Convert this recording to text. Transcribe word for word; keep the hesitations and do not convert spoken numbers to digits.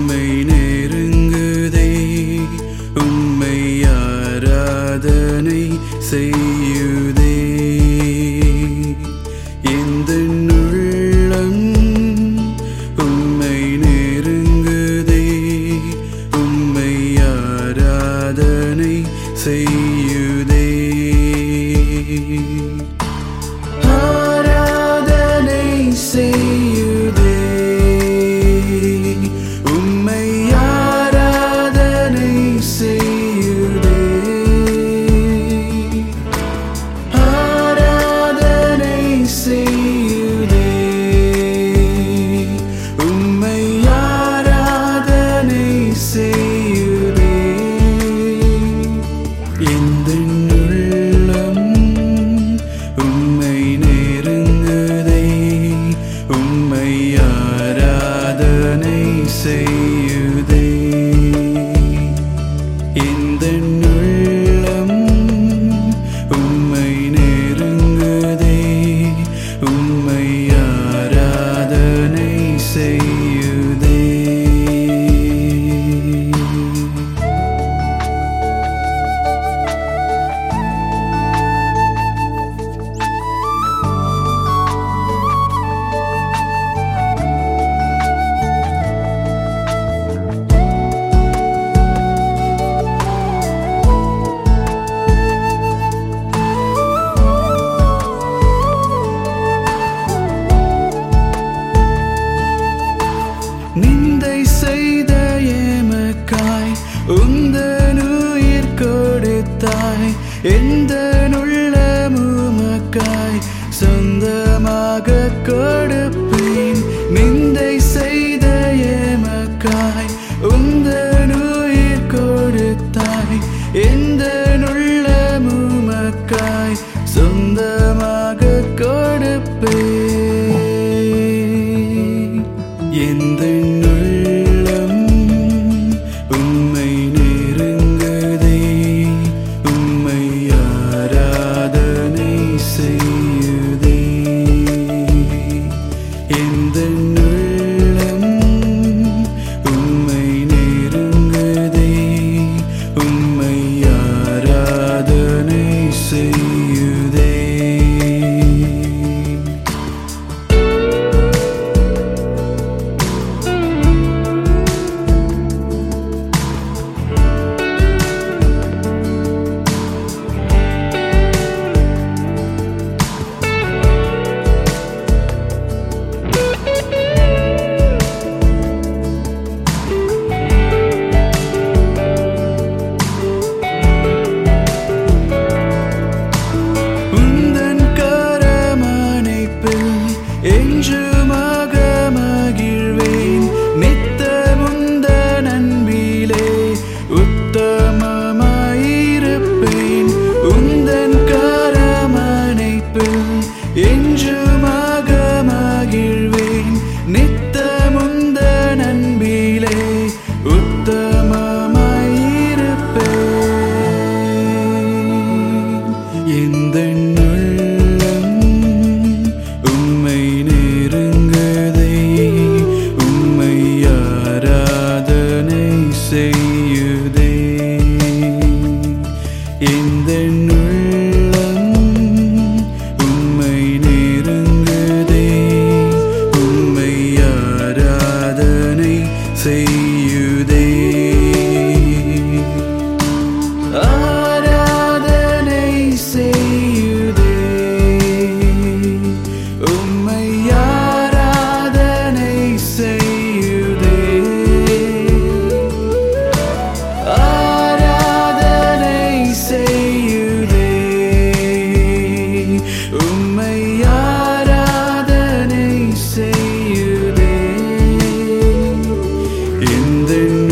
உம்மை நெருங்குதே உம்மை ஆராதனை செய்யுதே எந்தன் உள்ளம் உம்மை நெருங்குதே உம்மை ஆராதனை செய்யுதே ஆராதனை செய்யுதே உம்மை ஆராதனை செய்யுதே ஆராதனை செய்யுதே உம்மை ஆராதனை செய்யுதே எந்தன் உள்ளம் உம்மை நெருங்குதே உம்மை ஆராதனை செய்யுதே எந்தன் உள்ளம் உம்மை நெருங்குதே உம்மை ஆராதனை செய்யுதே நிந்தை செய்த எமக்காய் உந்தன் உயிர் கொடுத்தாய் எந்தன் உள்ளம் உமக்காய் சொந்தமாக கொடுப்பேன் நிந்தை செய்த எமக்காய் உந்தன் உயிர் கொடுத்தாய் எந்தன் உள்ளம் உமக்காய் சொந்தமாக கொடுப்பேன் எந்தன் உள்ளம் உம்மை நெருங்குதே உம்மை ஆராதனை செய்யுதே எந்தன் உள்ளம் உம்மை நெருங்குதே உம்மை ஆராதனை செய்யுதே என்றுமாக மகிழ்வேன் நித்தமுந்தன் அன்பிலே உத்தமமாயிருப்பேன் உந்தன் கரமணைப்பில் என்றுமாக மகிழ்வேன் நித்தமுந்தன் அன்பிலே உத்தமமாயிருப்பேன் எந்தன் உள்ளம் உம்மை நெருங்குதே உம்மை ஆராதனை செய்யுதே எந்தன் உள்ளம் உம்மை நெருங்குதே உம்மை ஆராதனை செய்யுதே ஆராதனை செய்யுதே உம்மை ஆராதனை செய்யுதே ஆராதனை செய்யுதே உம்மை ஆராதனை செய்யுதே எந்தன்